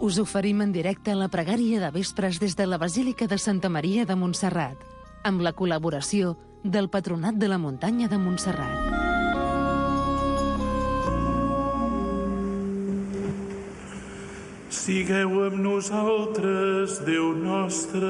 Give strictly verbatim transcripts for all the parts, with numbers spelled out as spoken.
Us oferim en directe la pregària de vespres des de la Basílica de Santa Maria de Montserrat, amb la col·laboració del Patronat de la Muntanya de Montserrat. Sigueu amb nosaltres, Déu nostre.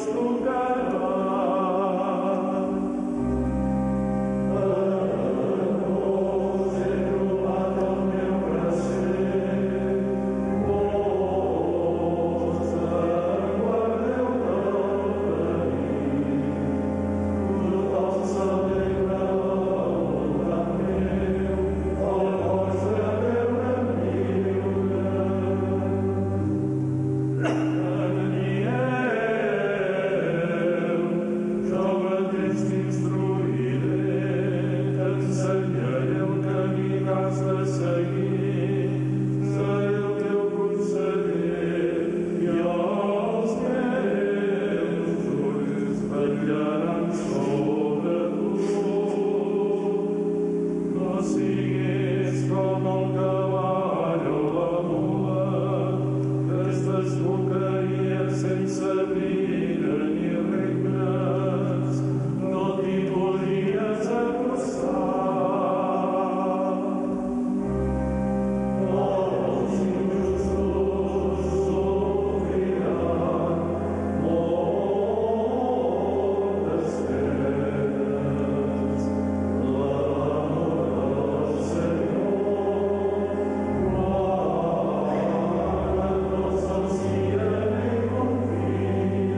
Thank you.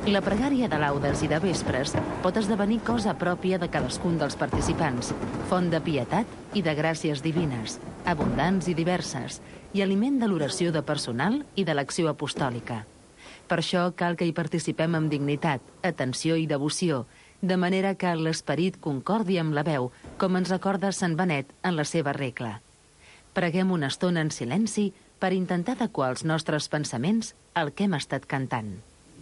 La pregària de laudes i de vespres pot esdevenir cosa pròpia de cadascun dels participants, font de pietat i de gràcies divines, abundants i diverses, i aliment de l'oració de personal i de l'acció apostòlica. Per això cal que hi participem amb dignitat, atenció i devoció, de manera que l'esperit concordi amb la veu, com ens recorda Sant Benet en la seva regla. Preguem una estona en silenci per intentar adequar els nostres pensaments al que hem estat cantant.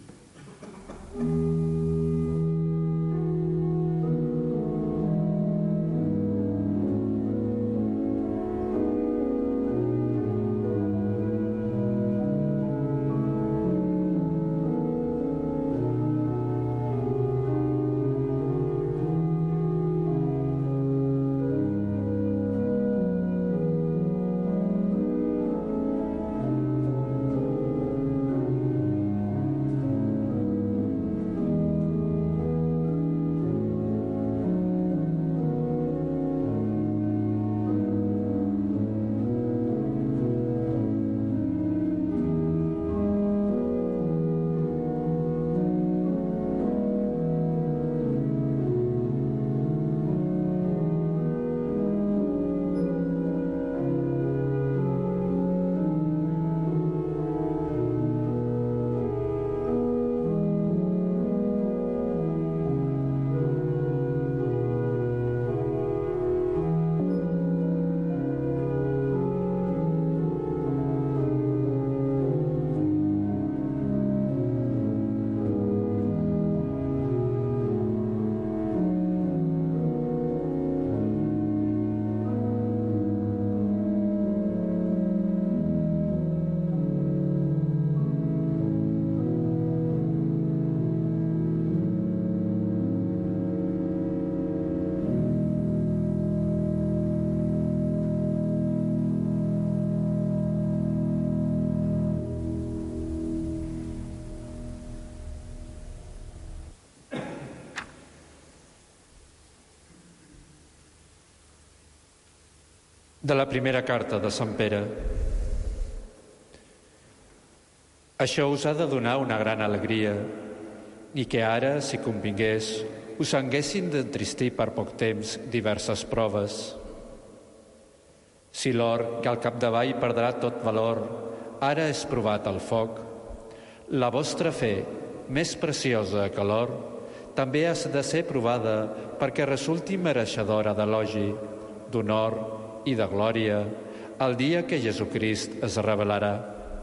De la primera carta de Sant Pere. Això us ha de donar una gran alegria, i que ara, si convingués, us haguessin d'entristir per poc temps diverses proves. Si l'or, que al capdavall perdrà tot valor, ara és provat al foc, la vostra fe, més preciosa que l'or, també ha de ser provada perquè resulti mereixedora d'elogi, d'honor i de glòria el dia que Jesucrist es revelarà.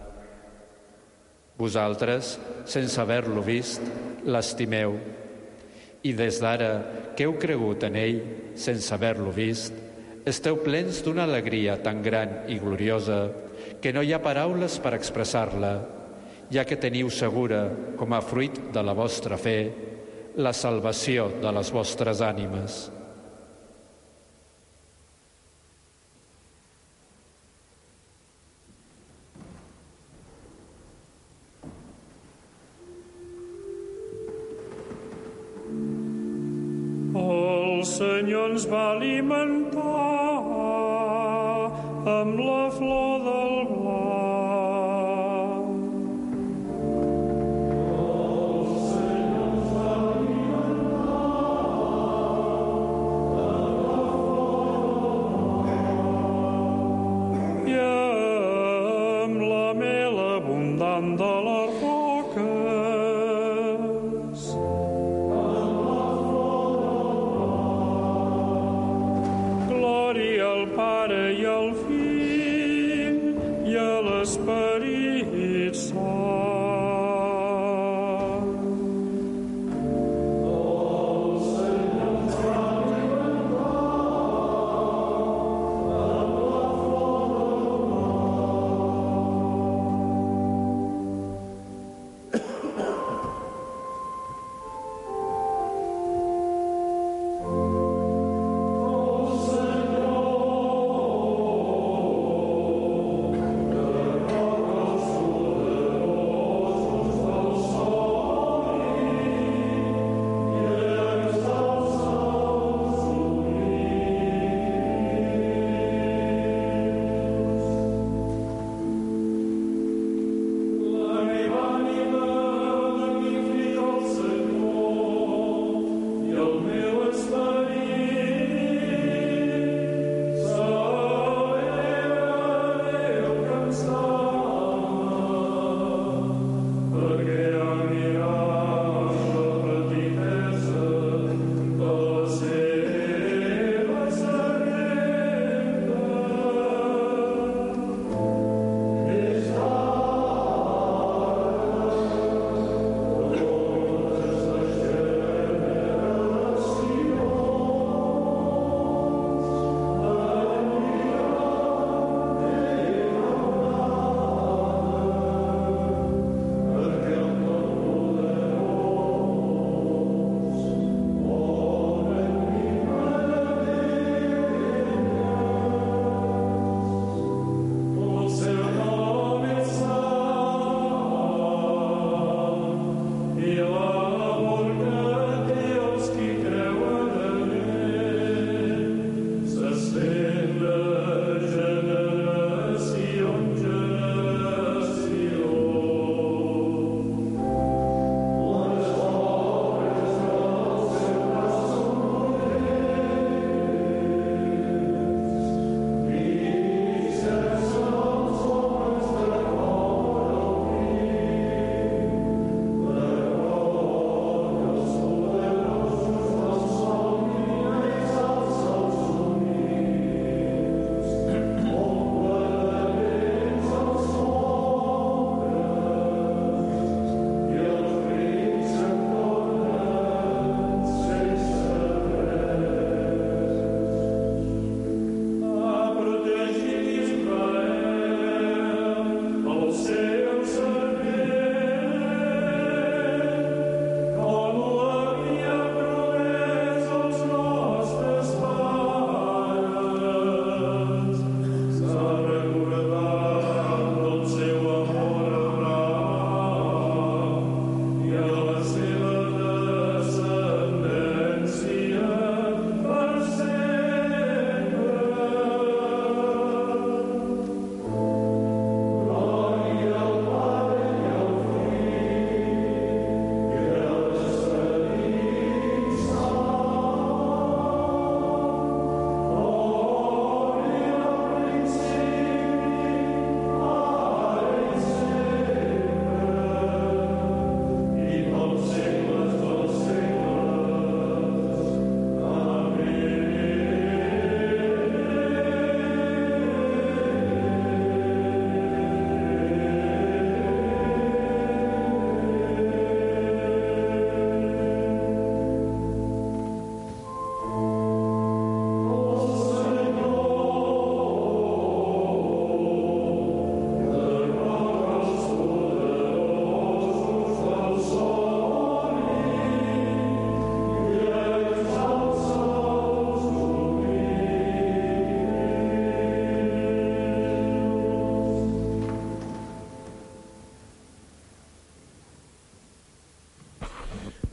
Vosaltres, sense haver-lo vist, l'estimeu, i des d'ara que heu cregut en ell, sense haver-lo vist, esteu plens d'una alegria tan gran i gloriosa que no hi ha paraules per expressar-la, ja que teniu segura, com a fruit de la vostra fe, la salvació de les vostres ànimes. El Senyor ens va alimentar amb la flor del blat. El Senyor ens va alimentar amb la flor del blat. I amb la mel abundant de les roques. Pare i al Fill i a l'Esperit Sant. El Senyor ens va alimentar amb la flor del blat. Oh,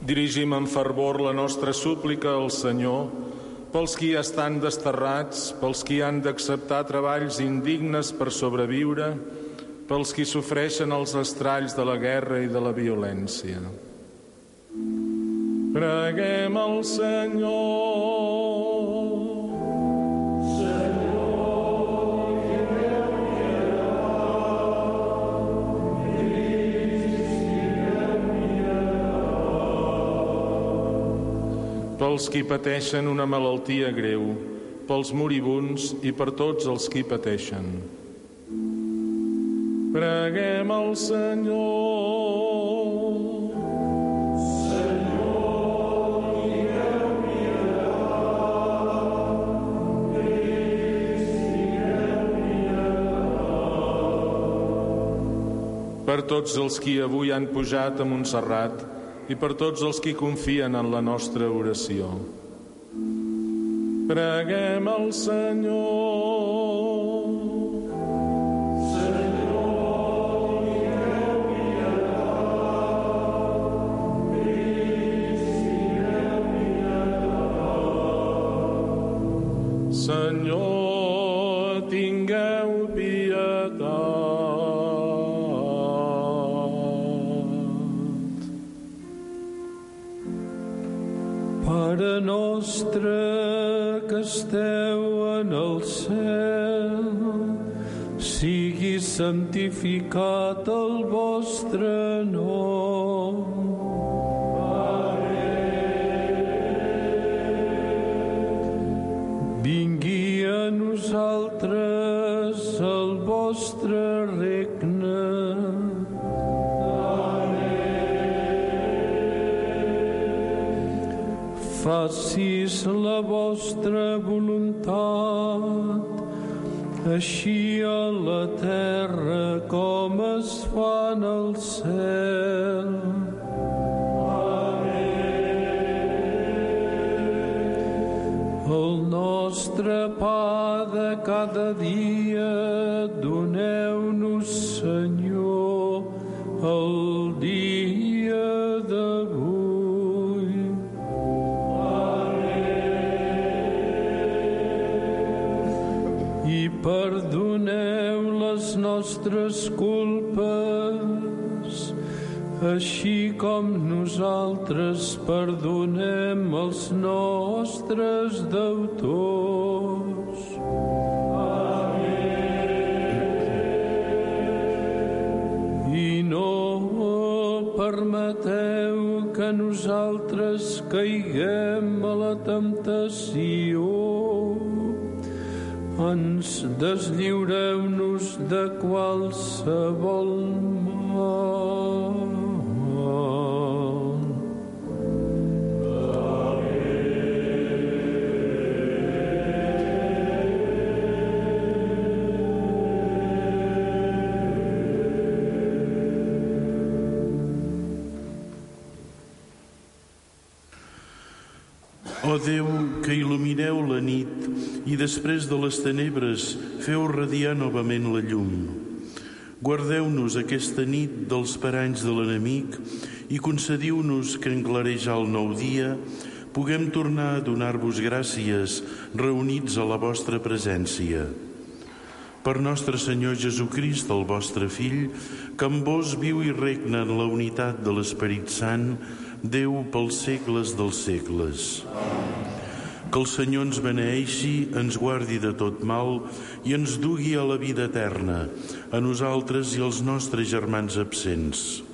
Dirigim amb fervor la nostra súplica al Senyor pels qui estan desterrats, pels qui han d'acceptar treballs indignes per sobreviure, pels qui sofreixen els estralls de la guerra i de la violència. Preguem al Senyor. Pels qui pateixen una malaltia greu, pels moribunds i per tots els qui pateixen. Preguem al Senyor. Senyor, tingueu pietat. Crist, tingueu pietat. Per tots els qui avui han pujat a Montserrat, i per tots els qui confien en la nostra oració. Preguem al Senyor. Senyor, tingueu pietat. Crist, tingueu pietat. Senyor, tingueu pietat. Pare nostre que esteu en el cel, sigui santificat el vostre nom. Vingui a nosaltres el vostre regne. Facis la vostra voluntat, així a la terra com es fa en el cel. Amén. El nostre pa de cada dia doneu-nos, Senyor, el dia d'avui. Perdoneu les nostres culpes, així com nosaltres perdonem els nostres deutors. Amén. I no permeteu que nosaltres caiguem a la temptació. Ens deslliureu-nos de qualsevol mal. Ó Déu, que il·lumineu la nit i després de les tenebres feu radiar novament la llum. Guardeu-nos aquesta nit dels paranys de l'enemic i concediu-nos que en clarejar el nou dia puguem tornar a donar-vos gràcies reunits a la vostra presència. Per nostre Senyor Jesucrist, el vostre Fill, que amb vos viu i regna en la unitat de l'Esperit Sant, Déu pels segles dels segles. Que el Senyor ens beneeixi, ens guardi de tot mal i ens dugui a la vida eterna, a nosaltres i als nostres germans absents.